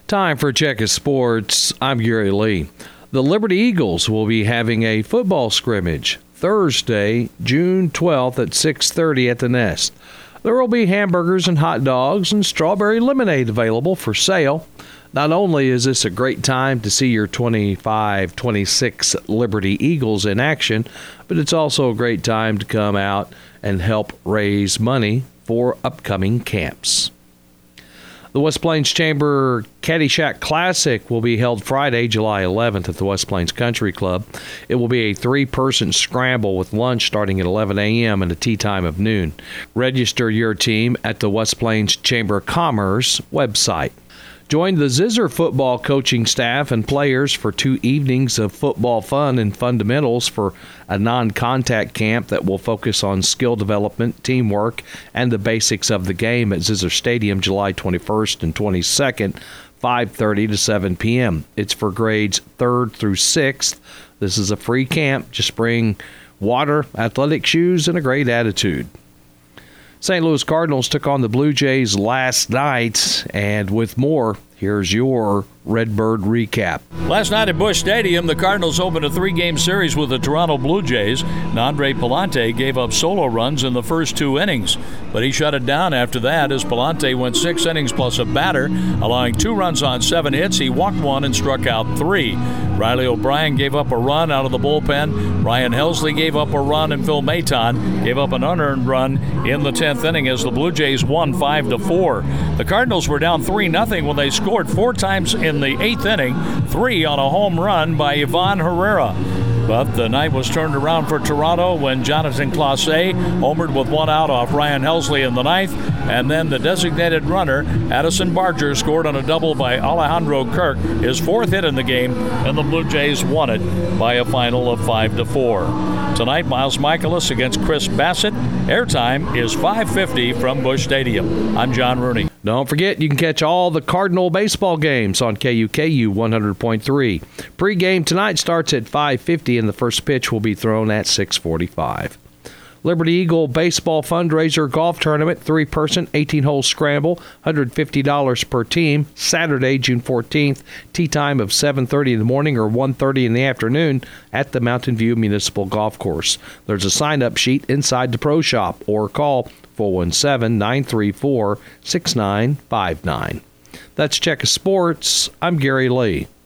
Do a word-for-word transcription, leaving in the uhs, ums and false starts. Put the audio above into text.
Time for Check of Sports. I'm Gary Lee. The Liberty Eagles will be having a football scrimmage Thursday, June twelfth at six thirty at the Nest. There will be hamburgers and hot dogs and strawberry lemonade available for sale. Not only is this a great time to see your twenty-five twenty-six Liberty Eagles in action, but it's also a great time to come out and help raise money for upcoming camps. The West Plains Chamber Caddyshack Classic will be held Friday, July eleventh at the West Plains Country Club. It will be a three-person scramble with lunch starting at eleven a.m. and a tea time of noon. Register your team at the West Plains Chamber of Commerce website. Join the Zizzer football coaching staff and players for two evenings of football fun and fundamentals for a non-contact camp that will focus on skill development, teamwork, and the basics of the game at Zizzer Stadium July twenty-first and twenty-second, five thirty to seven p.m. It's for grades third through sixth. This is a free camp. Just bring water, athletic shoes, and a great attitude. Saint Louis Cardinals took on the Blue Jays last night, and with more, here's your Redbird recap. Last night at Busch Stadium, the Cardinals opened a three-game series with the Toronto Blue Jays. Nandre Palante gave up solo runs in the first two innings, but he shut it down after that as Palante went six innings plus a batter, allowing two runs on seven hits. He walked one and struck out three. Riley O'Brien gave up a run out of the bullpen. Ryan Helsley gave up a run, and Phil Maton gave up an unearned run in the tenth inning as the Blue Jays won five to four. The Cardinals were down three nothing when they scored four times in the eighth inning, three on a home run by Ivan Herrera. But the night was turned around for Toronto when Jonathan Clase homered with one out off Ryan Helsley in the ninth, and then the designated runner, Addison Barger, scored on a double by Alejandro Kirk, his fourth hit in the game, and the Blue Jays won it by a final of five to four. Tonight, Miles Michaelis against Chris Bassett. Airtime is five fifty from Busch Stadium. I'm John Rooney. Don't forget, you can catch all the Cardinal baseball games on K U K U one hundred point three. Pre-game tonight starts at five fifty, and the first pitch will be thrown at six forty-five. Liberty Eagle Baseball Fundraiser Golf Tournament, three-person, eighteen-hole scramble, one hundred fifty dollars per team, Saturday, June fourteenth, tee time of seven thirty in the morning or one thirty in the afternoon at the Mountain View Municipal Golf Course. There's a sign-up sheet inside the pro shop, or call four one seven, nine three four, six nine five nine. That's Check of Sports. I'm Gary Lee.